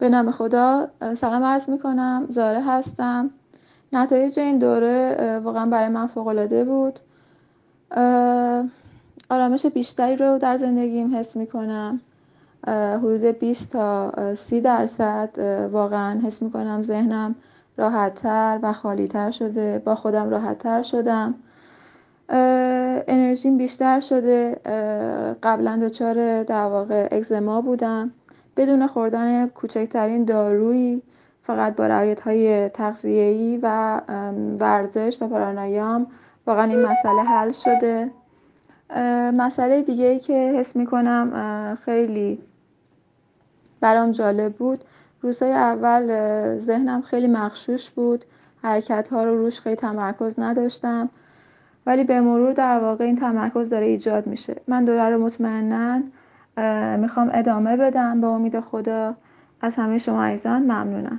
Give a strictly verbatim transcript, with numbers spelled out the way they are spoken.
به نام خدا. سلام عرض میکنم، زاره هستم. نتایج این دوره واقعا برای من فوق‌العاده بود. آرامش بیشتری رو در زندگیم حس میکنم. حدود بیست تا سی درصد واقعا حس میکنم ذهنم راحت‌تر و خالی‌تر شده، با خودم راحت‌تر شدم. انرژیم بیشتر شده. قبلا دچار در واقع اگزما بودم، بدون خوردن کوچکترین دارویی، فقط با رعایت‌های تغذیه‌ای و ورزش و پرانایام واقعا این مسئله حل شده. مسئله دیگه‌ای که حس می‌کنم خیلی برام جالب بود، روزهای اول ذهنم خیلی مغشوش بود، حرکت‌ها رو روش خیلی تمرکز نداشتم، ولی به مرور در واقع این تمرکز داره ایجاد میشه. من دوره رو مطمئناً میخوام ادامه بدم. با امید خدا از همه شما عزیزان ممنونم.